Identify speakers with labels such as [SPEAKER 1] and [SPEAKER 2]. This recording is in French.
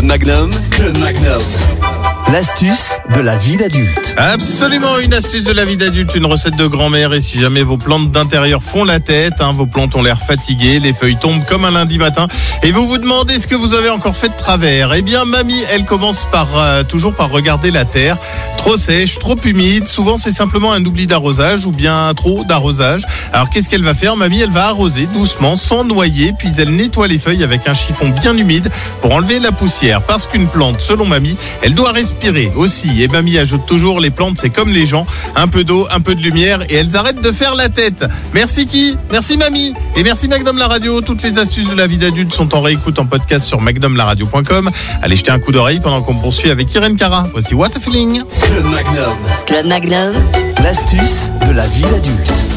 [SPEAKER 1] Club Magnum. Club Magnum. L'astuce de la vie d'adulte.
[SPEAKER 2] Absolument, une astuce de la vie d'adulte, une recette de grand-mère. Et si jamais vos plantes d'intérieur font la tête, vos plantes ont l'air fatiguées, les feuilles tombent comme un lundi matin, et vous vous demandez ce que vous avez encore fait de travers. Eh bien, mamie, elle commence toujours par regarder la terre. Trop sèche, trop humide. Souvent, c'est simplement un oubli d'arrosage ou bien trop d'arrosage. Alors, qu'est-ce qu'elle va faire, mamie? Elle va arroser doucement, sans noyer, puis elle nettoie les feuilles avec un chiffon bien humide pour enlever la poussière. Parce qu'une plante, selon mamie, elle doit respirer aussi. Et mamie ajoute toujours, les plantes, c'est comme les gens. Un peu d'eau, un peu de lumière, et elles arrêtent de faire la tête. Merci qui? Merci mamie. Et merci Magnum la radio. Toutes les astuces de la vie d'adulte sont en réécoute en podcast sur magnumlaradio.com. Allez jeter un coup d'oreille pendant qu'on poursuit avec Irène Cara. Voici What a Feeling.
[SPEAKER 1] Club Magnum.
[SPEAKER 3] Club Magnum.
[SPEAKER 1] L'astuce de la vie d'adulte.